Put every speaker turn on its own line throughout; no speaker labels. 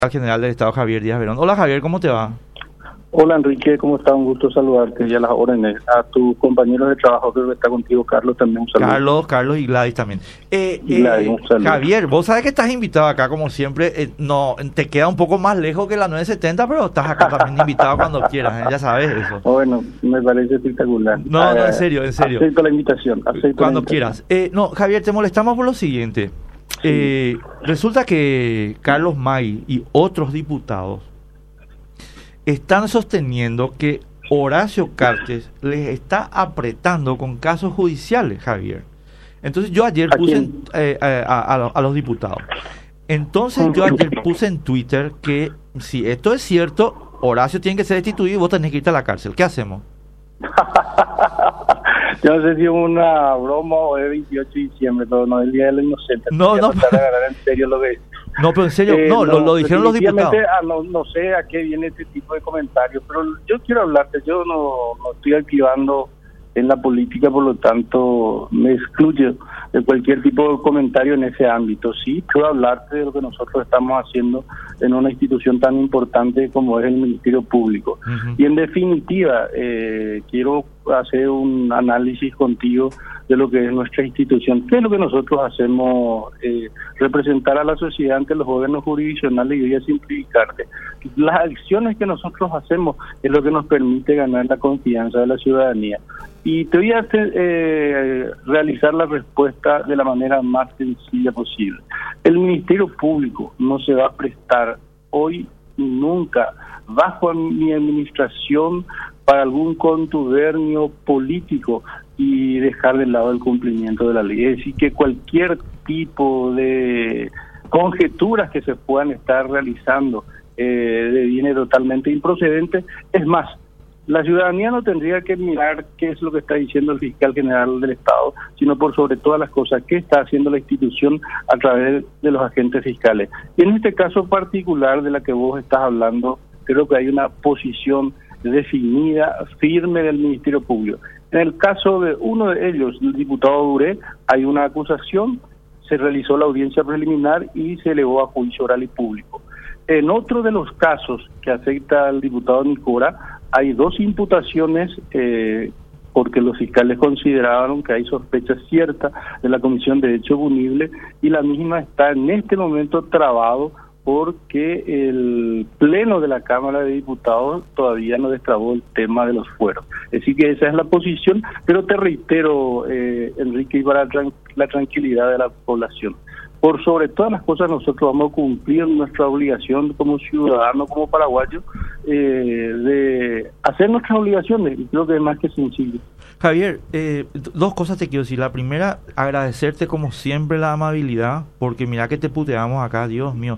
general del Estado, Javier Díaz Verón. Hola Javier, ¿cómo te va?
Hola Enrique, ¿cómo está? Un gusto saludarte y a las órdenes. A tus compañeros de trabajo, creo que está contigo, Carlos, también un saludo.
Carlos y Gladys también.
Gladys, un saludo.
Javier, vos sabés que estás invitado acá como siempre. No, te queda un poco más lejos que la 970, pero estás acá también invitado cuando quieras, ya sabes eso.
Bueno, me parece espectacular.
No, en serio.
Acepto la invitación.
Cuando quieras. No, Javier, te molestamos por lo siguiente. Resulta que Carlos May y otros diputados están sosteniendo que Horacio Cartes les está apretando con casos judiciales, Javier. Entonces yo ayer puse a los diputados. Entonces yo ayer puse en Twitter que si esto es cierto, Horacio tiene que ser destituido y vos tenés que irte a la cárcel. ¿Qué hacemos?
Yo no sé si es una broma o es 28 de diciembre, pero no es el Día de los Inocentes.
No.
En serio lo que...
No, pero en serio, lo dijeron los diputados.
No sé a qué viene este tipo de comentarios, pero yo quiero hablarte, yo no estoy activando en la política, por lo tanto me excluyo de cualquier tipo de comentario en ese ámbito. Sí, quiero hablarte de lo que nosotros estamos haciendo en una institución tan importante como es el Ministerio Público. Uh-huh. Y en definitiva, quiero hacer un análisis contigo de lo que es nuestra institución. ¿Qué es lo que nosotros hacemos? Representar a la sociedad ante los órganos jurisdiccionales, y voy a simplificarte. Las acciones que nosotros hacemos es lo que nos permite ganar la confianza de la ciudadanía. Y te voy a realizar la respuesta de la manera más sencilla posible. El Ministerio Público no se va a prestar hoy y nunca, bajo mi administración, para algún contubernio político y dejar de lado el cumplimiento de la ley. Es decir, que cualquier tipo de conjeturas que se puedan estar realizando viene totalmente improcedente. Es más, la ciudadanía no tendría que mirar qué es lo que está diciendo el fiscal general del Estado, sino por sobre todas las cosas, qué está haciendo la institución a través de los agentes fiscales. Y en este caso particular de la que vos estás hablando, creo que hay una posición definida, firme del Ministerio Público. En el caso de uno de ellos, el diputado Duré, hay una acusación, se realizó la audiencia preliminar y se elevó a juicio oral y público. En otro de los casos que afecta al diputado Nicora, hay dos imputaciones porque los fiscales consideraron que hay sospecha cierta de la comisión de hecho punible, y la misma está en este momento trabado porque el Pleno de la Cámara de Diputados todavía no destrabó el tema de los fueros. Así que esa es la posición, pero te reitero, Enrique, y para la tranquilidad de la población, por sobre todas las cosas nosotros vamos a cumplir nuestra obligación como ciudadanos, como paraguayos, de hacer nuestras obligaciones, y creo que es más que sencillo.
Javier, dos cosas te quiero decir. La primera, agradecerte como siempre la amabilidad, porque mira que te puteamos acá, Dios mío.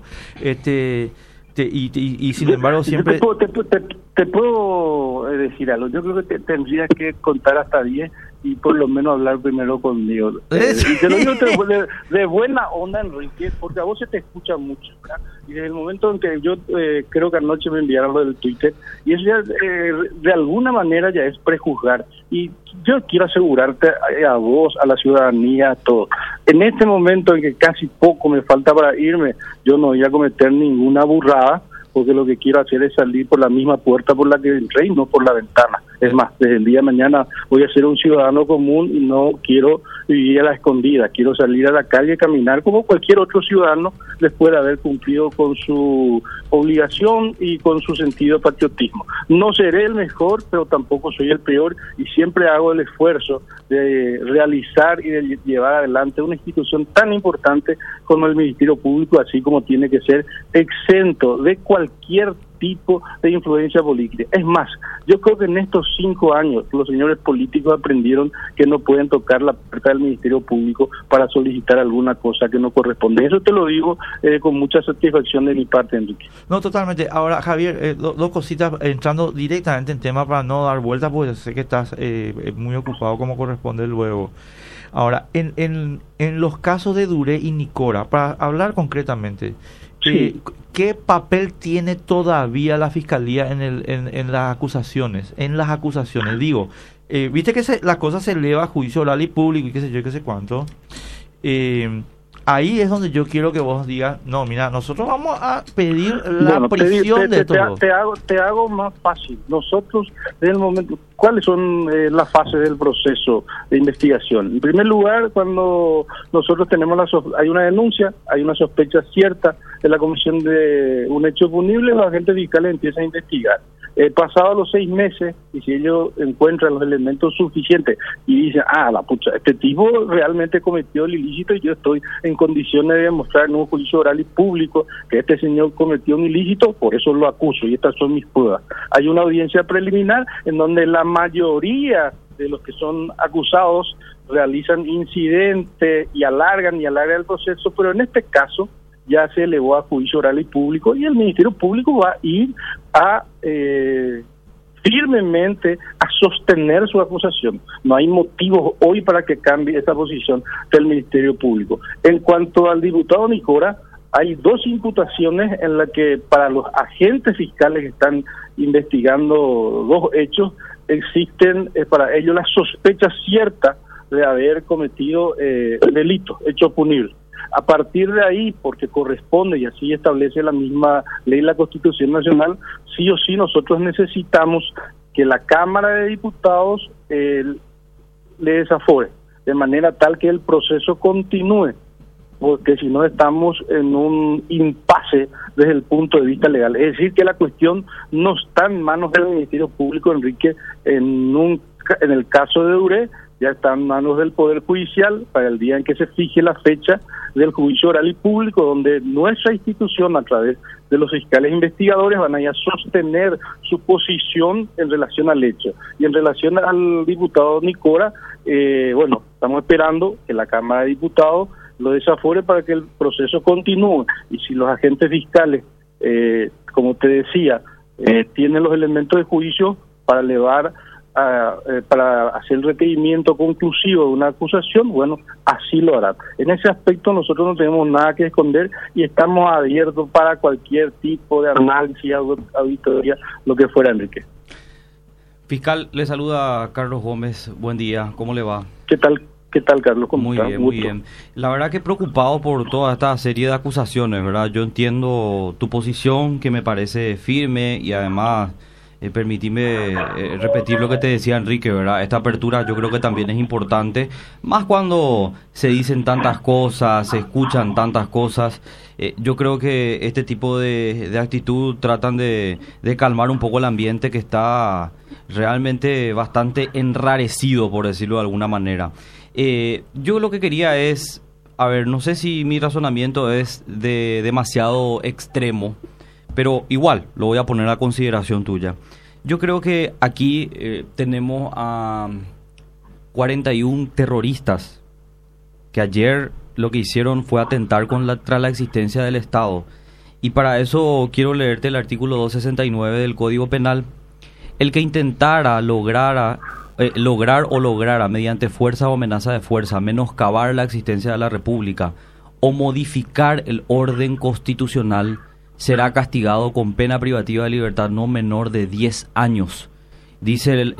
Y sin embargo siempre...
Te puedo decir algo. Yo creo que tendrías que contar hasta 10 y por lo menos hablar primero conmigo. Y te lo digo de buena onda, Enrique, porque a vos se te escucha mucho, ¿verdad? Y desde el momento en que yo creo que anoche me enviaron lo del Twitter, y eso ya de alguna manera ya es prejuzgar. Y yo quiero asegurarte a vos, a la ciudadanía, a todos. En este momento en que casi poco me falta para irme, yo no voy a cometer ninguna burrada, porque lo que quiero hacer es salir por la misma puerta por la que entré y no por la ventana. Es más, desde el día de mañana voy a ser un ciudadano común y no quiero vivir a la escondida. Quiero salir a la calle, caminar como cualquier otro ciudadano después de haber cumplido con su obligación y con su sentido de patriotismo. No seré el mejor, pero tampoco soy el peor, y siempre hago el esfuerzo de realizar y de llevar adelante una institución tan importante como el Ministerio Público, así como tiene que ser exento de cualquier tipo de influencia política. Es más, yo creo que en estos 5 años los señores políticos aprendieron que no pueden tocar la puerta del Ministerio Público para solicitar alguna cosa que no corresponde. Eso te lo digo con mucha satisfacción de mi parte, Enrique.
No, totalmente. Ahora, Javier, dos cositas, entrando directamente en tema para no dar vueltas, porque sé que estás muy ocupado como corresponde luego. Ahora, en los casos de Duré y Nicora, para hablar concretamente, sí. ¿Qué papel tiene todavía la Fiscalía en las acusaciones? Digo, viste que la cosa se eleva a juicio oral y público y qué sé yo, qué sé cuánto. ahí es donde yo quiero que vos digas, no, mira, nosotros vamos a pedir la prisión de todo.
Te hago más fácil. Nosotros, en el momento, ¿cuáles son las fases del proceso de investigación? En primer lugar, cuando nosotros tenemos hay una denuncia, hay una sospecha cierta de la comisión de un hecho punible, los agentes fiscales empiezan a investigar. Pasados los 6 meses, y si ellos encuentran los elementos suficientes y dicen, la pucha, este tipo realmente cometió el ilícito y yo estoy en condiciones de demostrar en un juicio oral y público que este señor cometió un ilícito, por eso lo acuso y estas son mis pruebas. Hay una audiencia preliminar en donde la mayoría de los que son acusados realizan incidentes y alargan el proceso, pero en este caso ya se elevó a juicio oral y público y el Ministerio Público va a ir a firmemente a sostener su acusación. No hay motivos hoy para que cambie esa posición del Ministerio Público. En cuanto al diputado Nicora, hay 2 imputaciones en las que para los agentes fiscales que están investigando 2 hechos, existen para ellos la sospecha cierta de haber cometido delitos, hechos punibles. A partir de ahí, porque corresponde, y así establece la misma ley, la Constitución Nacional, sí o sí nosotros necesitamos que la Cámara de Diputados le desafore, de manera tal que el proceso continúe, porque si no estamos en un impasse desde el punto de vista legal. Es decir, que la cuestión no está en manos del Ministerio Público, Enrique, en el caso de Duré, ya está en manos del Poder Judicial para el día en que se fije la fecha del juicio oral y público, donde nuestra institución, a través de los fiscales investigadores, van a ir a sostener su posición en relación al hecho. Y en relación al diputado Nicora, estamos esperando que la Cámara de Diputados lo desafore para que el proceso continúe. Y si los agentes fiscales, como te decía, tienen los elementos de juicio para elevar para hacer el requerimiento conclusivo de una acusación, así lo harán. En ese aspecto nosotros no tenemos nada que esconder y estamos abiertos para cualquier tipo de análisis, auditoría, lo que fuera, Enrique.
Fiscal, le saluda Carlos Gómez, buen día, ¿cómo le va?
¿Qué tal, Carlos? ¿Cómo
muy
está?
Bien, muy bien. La verdad que preocupado por toda esta serie de acusaciones, ¿verdad? Yo entiendo tu posición, que me parece firme, y además permitime repetir lo que te decía Enrique, ¿verdad? Esta apertura yo creo que también es importante, más cuando se dicen tantas cosas, se escuchan tantas cosas. Yo creo que este tipo de actitud tratan de calmar un poco el ambiente que está realmente bastante enrarecido, por decirlo de alguna manera. Yo lo que quería es, no sé si mi razonamiento es demasiado extremo, pero igual lo voy a poner a consideración tuya. Yo creo que aquí tenemos a 41 terroristas que ayer lo que hicieron fue atentar contra la existencia del Estado. Y para eso quiero leerte el artículo 269 del Código Penal. El que intentara lograr mediante fuerza o amenaza de fuerza menoscabar la existencia de la República o modificar el orden constitucional será castigado con pena privativa de libertad no menor de 10 años. Dice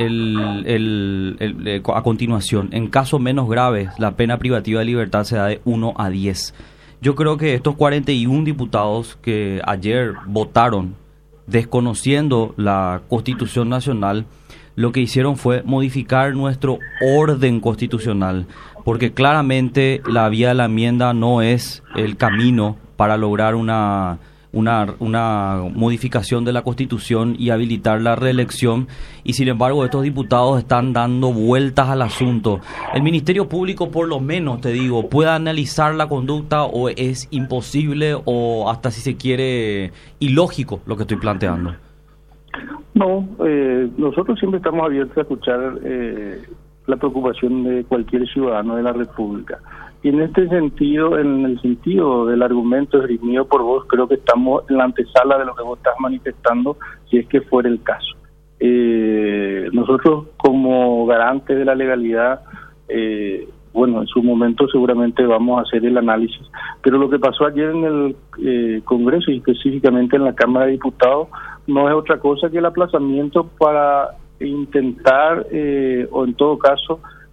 a continuación, en casos menos graves, la pena privativa de libertad será de 1 a 10. Yo creo que estos 41 diputados que ayer votaron desconociendo la Constitución Nacional, lo que hicieron fue modificar nuestro orden constitucional, porque claramente la vía de la enmienda no es el camino para lograr una modificación de la Constitución y habilitar la reelección, y sin embargo estos diputados están dando vueltas al asunto. ¿El Ministerio Público, por lo menos, te digo, puede analizar la conducta, o es imposible, o hasta, si se quiere, ilógico lo que estoy planteando?
No, nosotros siempre estamos abiertos a escuchar la preocupación de cualquier ciudadano de la República. Y en este sentido, en el sentido del argumento esgrimido por vos, creo que estamos en la antesala de lo que vos estás manifestando, si es que fuera el caso. Nosotros, como garantes de la legalidad, en su momento seguramente vamos a hacer el análisis. Pero lo que pasó ayer en el Congreso, y específicamente en la Cámara de Diputados, no es otra cosa que el aplazamiento para intentar, o en todo caso,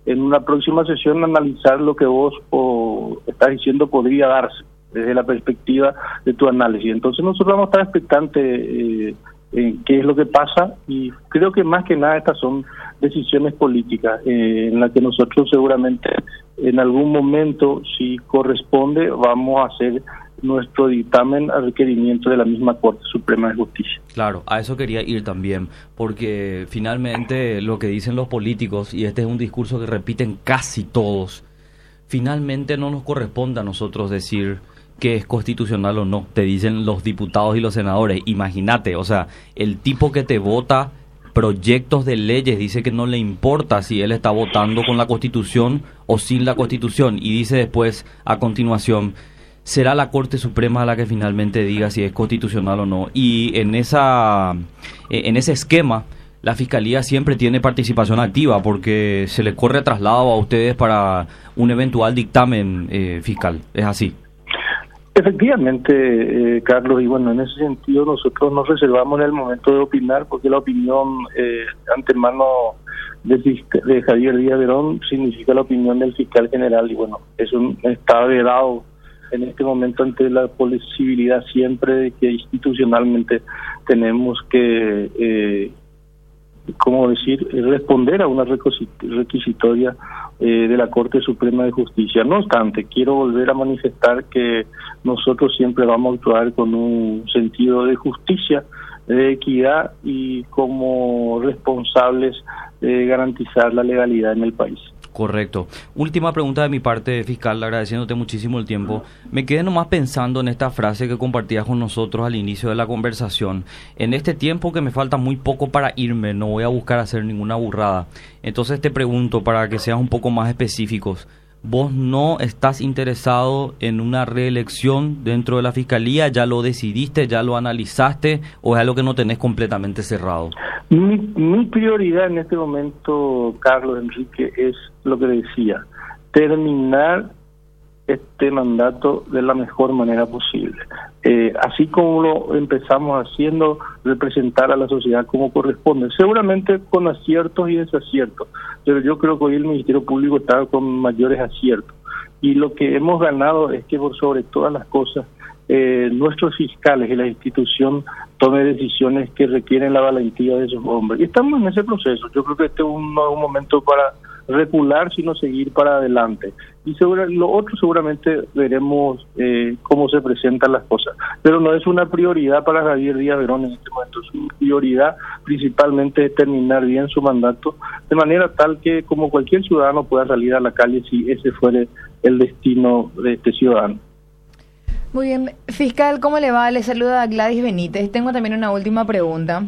en una próxima sesión analizar lo que vos estás diciendo podría darse desde la perspectiva de tu análisis. Entonces nosotros vamos a estar expectantes en qué es lo que pasa, y creo que más que nada estas son decisiones políticas en las que nosotros seguramente en algún momento, si corresponde, vamos a hacer nuestro dictamen al requerimiento de la misma Corte Suprema de Justicia.
Claro, a eso quería ir también, porque finalmente lo que dicen los políticos, y este es un discurso que repiten casi todos, finalmente no nos corresponde a nosotros decir que es constitucional o no, te dicen los diputados y los senadores. Imagínate, o sea, el tipo que te vota proyectos de leyes dice que no le importa si él está votando con la Constitución o sin la Constitución, y dice después, a continuación, será la Corte Suprema la que finalmente diga si es constitucional o no. Y en ese esquema, la Fiscalía siempre tiene participación activa, porque se le corre traslado a ustedes para un eventual dictamen fiscal. ¿Es así?
Efectivamente, Carlos, y bueno, en ese sentido nosotros nos reservamos en el momento de opinar, porque la opinión antemano de Javier Díaz Verón significa la opinión del fiscal general, y bueno, eso está vedado en este momento ante la posibilidad siempre de que institucionalmente tenemos que, responder a una requisitoria de la Corte Suprema de Justicia. No obstante, quiero volver a manifestar que nosotros siempre vamos a actuar con un sentido de justicia, de equidad, y como responsables de garantizar la legalidad en el país.
Correcto. Última pregunta de mi parte, fiscal, agradeciéndote muchísimo el tiempo. Me quedé nomás pensando en esta frase que compartías con nosotros al inicio de la conversación. En este tiempo que me falta muy poco para irme, no voy a buscar hacer ninguna burrada. Entonces te pregunto, para que seas un poco más específicos, ¿vos no estás interesado en una reelección dentro de la Fiscalía? ¿Ya lo decidiste, ya lo analizaste, o es algo que no tenés completamente cerrado?
Mi prioridad en este momento, Carlos Enrique, es lo que decía, terminar este mandato de la mejor manera posible. Así como lo empezamos haciendo, representar a la sociedad como corresponde, seguramente con aciertos y desaciertos, pero yo creo que hoy el Ministerio Público está con mayores aciertos, y lo que hemos ganado es que por sobre todas las cosas nuestros fiscales y la institución tome decisiones que requieren la valentía de esos hombres, y estamos en ese proceso. Yo creo que este es un momento para recular, sino seguir para adelante, y lo otro seguramente veremos cómo se presentan las cosas, pero no es una prioridad para Javier Díaz Verón en este momento. Su prioridad principalmente es terminar bien su mandato, de manera tal que como cualquier ciudadano pueda salir a la calle si ese fuere el destino de este ciudadano.
Muy bien, fiscal, ¿cómo le va? Le saluda Gladys Benítez. Tengo también una última pregunta.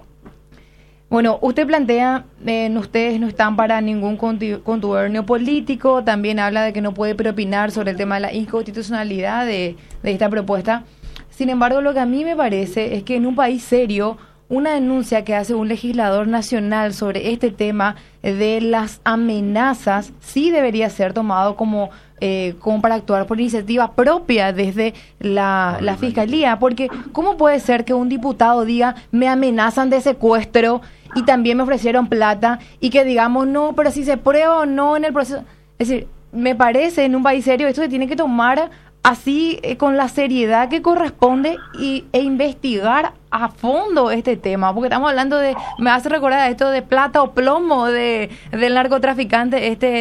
Bueno, usted plantea, ustedes no están para ningún contubernio político, también habla de que no puede preopinar sobre el tema de la inconstitucionalidad de esta propuesta. Sin embargo, lo que a mí me parece es que en un país serio, una denuncia que hace un legislador nacional sobre este tema de las amenazas sí debería ser tomado como para actuar por iniciativa propia desde la Fiscalía, porque ¿cómo puede ser que un diputado diga me amenazan de secuestro y también me ofrecieron plata, y que digamos no, pero si se prueba o no en el proceso? Es decir, me parece en un país serio esto se tiene que tomar así, con la seriedad que corresponde, e investigar a fondo este tema, porque estamos hablando me hace recordar esto de plata o plomo del narcotraficante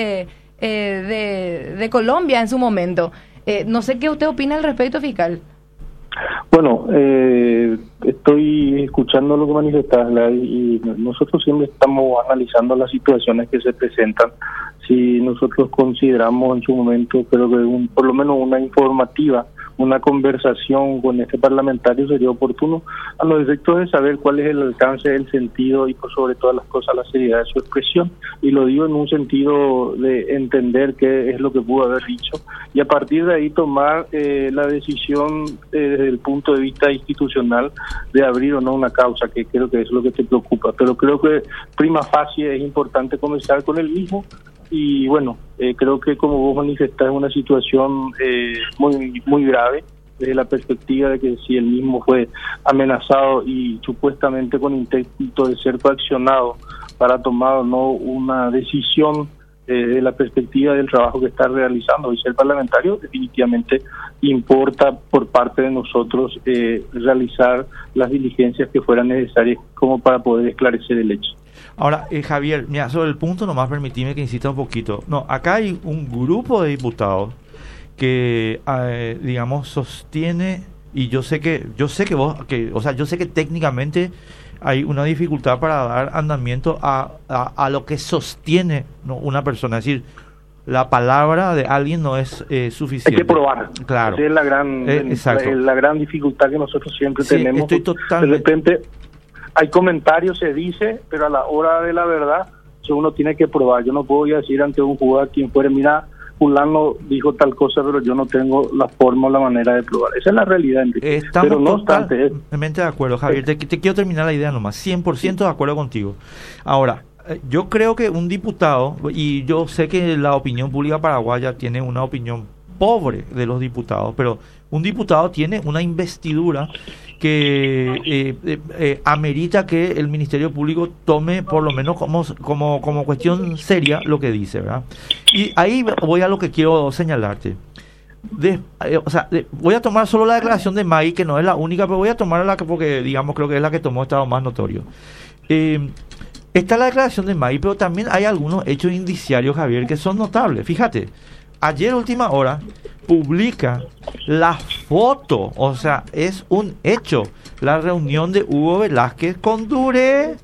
de Colombia en su momento. No sé qué usted opina al respecto, fiscal.
Bueno, estoy escuchando lo que manifestás, y nosotros siempre estamos analizando las situaciones que se presentan. Si nosotros consideramos en su momento, creo que por lo menos una informativa, una conversación con este parlamentario sería oportuno, a los efectos de saber cuál es el alcance, el sentido y por sobre todas las cosas la seriedad de su expresión, y lo digo en un sentido de entender qué es lo que pudo haber dicho, y a partir de ahí tomar la decisión desde el punto de vista institucional de abrir o no una causa, que creo que es lo que te preocupa, pero creo que prima facie es importante comenzar con el mismo. Y bueno, creo que como vos manifestás, es una situación muy grave desde la perspectiva de que si él mismo fue amenazado y supuestamente con intento de ser coaccionado para tomar o no una decisión de la perspectiva del trabajo que está realizando. Y ser parlamentario definitivamente importa por parte de nosotros realizar las diligencias que fueran necesarias como para poder esclarecer el hecho.
Ahora, Javier, mira, sobre el punto nomás permitime que insista un poquito. No, acá hay un grupo de diputados que, digamos, sostiene, y yo sé que vos, o sea, yo sé que técnicamente hay una dificultad para dar andamiento a lo que sostiene, ¿no?, una persona. Es decir, la palabra de alguien no es suficiente.
Hay que probar.
Claro.
Esa es la gran dificultad que nosotros siempre tenemos.
Estoy totalmente...
De repente hay comentarios, se dice, pero a la hora de la verdad uno tiene que probar. Yo no puedo ir a decir ante un jugador quien fuera, mira, fulano dijo tal cosa, pero yo no tengo la forma o la manera de probar. Esa es la realidad, Enrique.
Estamos
pero no obstante,
totalmente de acuerdo, Javier. Te quiero terminar la idea nomás. 100% de acuerdo contigo. Ahora, yo creo que un diputado, y yo sé que la opinión pública paraguaya tiene una opinión pobre de los diputados, pero un diputado tiene una investidura que amerita que el Ministerio Público tome por lo menos como cuestión seria lo que dice, ¿verdad? Y ahí voy a lo que quiero señalarte. Voy a tomar solo la declaración de May, que no es la única, pero voy a tomar la que, porque digamos creo que es la que tomó estado más notorio. Está la declaración de May, pero también hay algunos hechos indiciarios, Javier, que son notables. Fíjate, ayer última hora publica la foto, o sea, es un hecho, la reunión de Hugo Velázquez con Duré,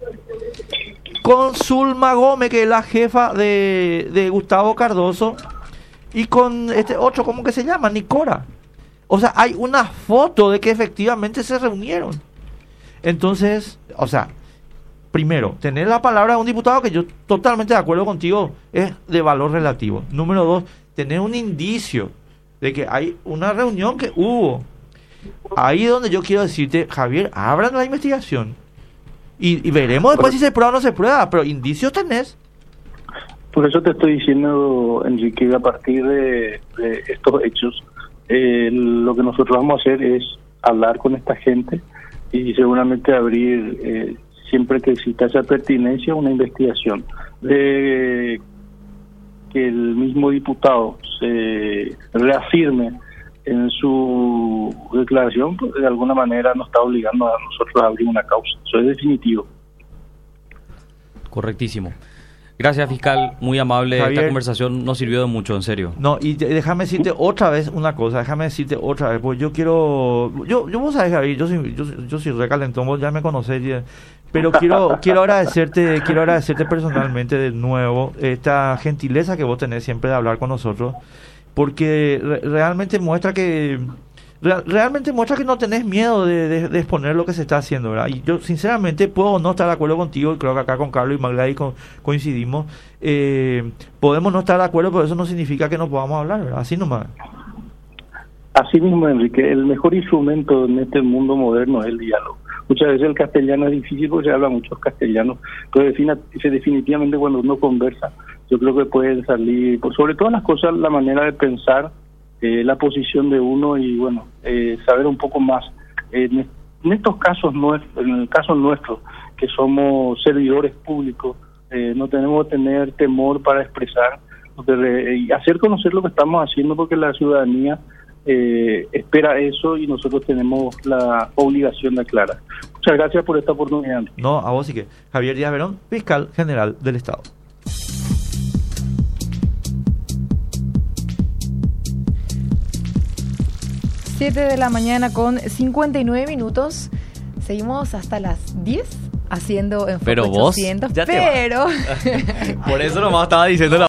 con Zulma Gómez, que es la jefa de Gustavo Cardoso, y con este otro, ¿cómo que se llama? Nicora. O sea, hay una foto de que efectivamente se reunieron. Entonces, o sea, primero, tener la palabra de un diputado, que yo totalmente de acuerdo contigo, es de valor relativo. Número dos, tener un indicio de que hay una reunión que hubo. Ahí es donde yo quiero decirte, Javier, abran la investigación y veremos después si se prueba o no se prueba, pero indicios tenés.
Por eso te estoy diciendo, Enrique, a partir de estos hechos, lo que nosotros vamos a hacer es hablar con esta gente y seguramente abrir, siempre que exista esa pertinencia, una investigación. De que el mismo diputado se reafirme en su declaración, pues de alguna manera nos está obligando a nosotros a abrir una causa. Eso es definitivo.
Correctísimo. Gracias, fiscal, muy amable. Javier, esta conversación nos sirvió de mucho, en serio.
No, y déjame decirte otra vez una cosa, pues yo quiero, yo vos sabés, Javier, yo soy recalentón, vos ya me conocés, pero quiero agradecerte personalmente de nuevo esta gentileza que vos tenés siempre de hablar con nosotros, porque realmente muestra que no tenés miedo de exponer lo que se está haciendo, ¿verdad? Y yo sinceramente puedo no estar de acuerdo contigo, y creo que acá con Carlos y Magdalena coincidimos, podemos no estar de acuerdo, pero eso no significa que no podamos hablar, ¿verdad? Así nomás.
Así mismo, Enrique, el mejor instrumento en este mundo moderno es el diálogo. Muchas veces el castellano es difícil porque se habla muchos castellanos, pero definitivamente cuando uno conversa, yo creo que pueden salir, sobre todas las cosas, la manera de pensar, la posición de uno y bueno, saber un poco más. En estos casos en el caso nuestro, que somos servidores públicos, no tenemos que tener temor para expresar y hacer conocer lo que estamos haciendo, porque la ciudadanía espera eso y nosotros tenemos la obligación de aclarar. Muchas gracias por esta oportunidad.
No, a vos sí que. Javier Díaz Verón, fiscal general del Estado.
De la mañana con 59 minutos. Seguimos hasta las 10 haciendo Enfoque
pero
800.
Vos ya
pero
por eso nomás estaba diciendo la